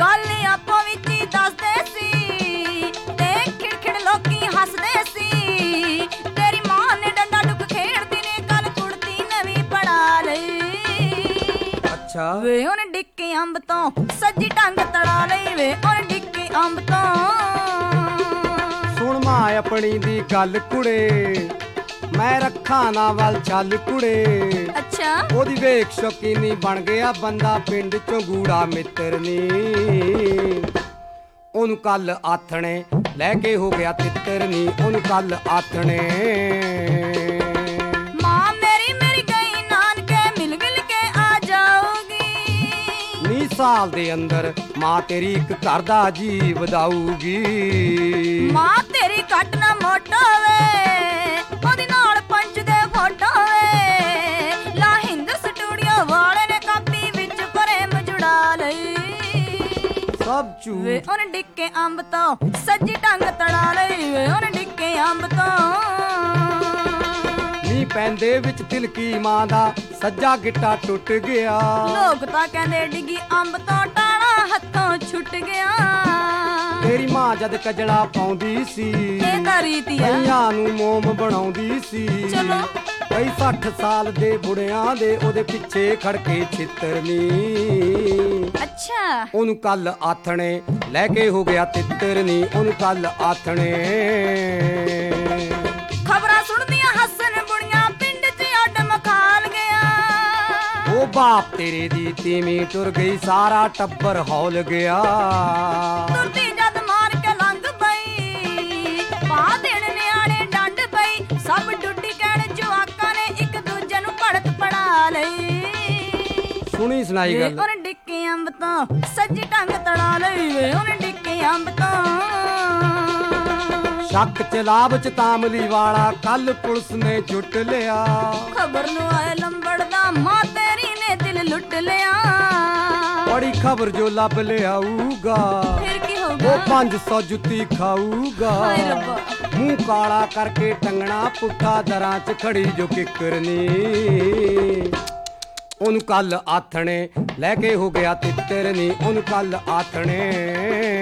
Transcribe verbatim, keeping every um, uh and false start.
ਗੱਲ ਆਪੋ ਵਿੱਚ ਹੀ ਦੱਸਦੇ ਸੀ ਤੇ ਖਿੜਖਿੜ ਲੋਕੀ ਹੱਸਦੇ ਸੀ। ਤੇਰੀ ਮਾਂ ਨੇ ਡੰਡਾ ਡੁੱਕ ਖੇਡਦੀ ਨੇ ਕੱਲ ਕੁੜਤੀ ਨਵੀਂ ਪੜਾ ਲਈ। ਅੱਛਾ ਵੇ ਉਹਨੇ ਡਿੱਕੇ ਅੰਬ ਤੋਂ ਸੱਜੀ ਟੰਗ ਤੜਾ ਲਈ ਵੇ ਉਹਨੇ ਡਿੱਕੇ ਅੰਬ ਤੋਂ। ਸੁਣ ਮਾਂ ਆਪਣੀ ਦੀ ਗੱਲ ਕੁੜੇ ਮੈਂ ਰੱਖਾਂ ਨਾ ਵੱਲ ਚੱਲ ਕੁੜੇ। ਅੱਛਾ ਉਹਦੀ ਵੇਖ ਸ਼ੌਕੀਨੀ ਬਣ ਗਿਆ ਬੰਦਾ ਪਿੰਡ ਚੋਂ ਗੂੜਾ ਮਿੱਤਰ ਨੀ। ਉਹਨੂੰ ਕੱਲ ਆਥਣੇ ਲੈ ਕੇ ਹੋ ਗਿਆ ਤਿੱਤਰ ਨੀ। ਉਹਨੂੰ ਕੱਲ ਆਥਣੇ ਮਾਂ ਮੇਰੀ ਮੇਰੀ ਗਈ ਨਾਨਕੇ ਮਿਲ ਮਿਲ ਕੇ ਆ ਜਾਊਗੀ। ਵੀਹ ਸਾਲ ਦੇ ਅੰਦਰ ਮਾਂ ਤੇਰੀ ਇੱਕ ਘਰ ਦਾ ਜੀ ਵਧਾਊਗੀ। ਮਾਂ ਤੇਰੀ ਘੱਟ ਨਾ ਮੋਟੋ ਵੇ ਉਹਦੀ ਨਾਲ ਪੰਚ ਦੇ ਫੋਟੋ ਵੇ। ਲਾ ਹਿੰਦਰ ਸਟੂਡੀਓ ਵਾਲੇ ਨੇ ਕਾਪੀ ਵਿੱਚ ਫਰੇਮ ਜੁੜਾ ਲਈ। ਸਭ ਝੂਠ ਵੇ ਉਹਨੇ ਡਿੱਕੇ ਅੰਬ ਤੋਂ ਸੱਜੀ ਟੰਗ ਤੜਾ ਲਈ ਵੇ ਉਹਨੇ ਡਿੱਕੇ ਅੰਬ ਤੋਂ। ਮੀਂਹ ਪੈਂਦੇ ਵਿੱਚ ਤਿਲਕੀ ਮਾਂ ਦਾ ਸੱਜਾ ਗਿੱਟਾ ਟੁੱਟ ਗਿਆ। ਲੋਕ ਤਾਂ ਕਹਿੰਦੇ ਡਿੱਗੀ ਅੰਬ ਤੋਂ ਟਾਣਾ ਹੱਥੋਂ ਛੁੱਟ ਗਿਆ। ਤੇਰੀ ਮਾਂ ਜਦ ਕਜੜਾ ਪਾਉਂਦੀ ਸੀ ਇਹ ਤਾਂ ਰੀਤੀ ਆ। ਕਈਆਂ ਨੂੰ ਮੋਮ ਬਣਾਉਂਦੀ ਸੀ। ਚਲੋ ਕਈ ਸੱਠ ਸਾਲ ਦੇ ਬੁੜਿਆਂ ਦੇ ਉਹਦੇ ਪਿੱਛੇ ਖੜਕੇ ਛਿੱਤਰ ਨੀ। ਅੱਛਾ ਉਹਨੂੰ ਕੱਲ ਆਥਣੇ ਲੈ ਕੇ ਹੋ ਗਿਆ ਤਿੱਤਰ ਨੀ। ਉਹਨੂੰ ਕੱਲ ਆਥਣੇ ਖਬਰਾਂ ਸੁਣਦੀਆਂ ਹੱਸਣ ਬੁੜੀਆਂ ਪਿੰਡ 'ਚ ਅੱਡ ਮਖਾਲ ਗਿਆ। ਉਹ ਬਾਪ ਤੇਰੇ ਦੀ ਤੀਵੀਂ ਟੁਰ ਗਈ ਸਾਰਾ ਟੱਬਰ ਹੌਲ ਗਿਆ। ਤੁਰਦੀ ਜਦ ਮਾਰ ਕੇ ਲੰਘ ਪਈ ਪਾ ਦੇਣ ਨਿਆਣੇ ਡੰਡ ਪਈ। ਸਭ ਡੁੱਡੀ ਕਹਿਣ ਜਵਾਕਾਂ ਨੇ ਇੱਕ ਦੂਜੇ ਨੂੰ ਭੜਕ ਪੜਾ ਲਈ। ਸੁਣੀ ਸੁਣਾਈ ਗੱਲ ਉਹਨੇ ਡਿੱਕੇ ਅੰਬ ਤੋਂ ਸੱਜੀ ਟੰਗ ਤੜਾ ਲਈ ਵੇ ਉਹਨੇ ਡਿੱਕੇ ਅੰਬ ਤੋਂ। ਸ਼ੱਕ ਚਲਾਬ ਚ ਤਾਮਲੀ ਵਾਲਾ ਕੱਲ ਪੁਲਿਸ ਨੇ ਜੁੱਟ ਲਿਆ। ਖਬਰ ਨੂੰ ਆਏ ਲੰਬੜਦਾ ਮਾਂ ਤੇਰੀ ਨੇ ਦਿਲ ਲੁੱਟ ਲਿਆ। ਬੜੀ ਖਬਰ ਜੋ ਲੱਭ ਲਿਆਊਗਾ ਫਿਰ ਕੀ ਹੋਊਗਾ? ਉਹ ਪੰਜ ਸੌ ਜੁੱਤੀ ਖਾਊਗਾ। ਹਾਏ ਰੱਬਾ ਮੂੰਹ ਕਾਲਾ ਕਰਕੇ ਟੰਗਣਾ ਪੁੱਠਾ ਦਰਾਂ ਚ ਖੜੀ ਜੋ ਕਿਕਰਨੀ। ਉਹਨੂੰ ਕੱਲ ਆਥਣੇ ਲੈ ਕੇ ਹੋ ਗਿਆ ਤਿੱਤਰ ਨੀ। ਉਹਨੂੰ ਕੱਲ ਆਥਣੇ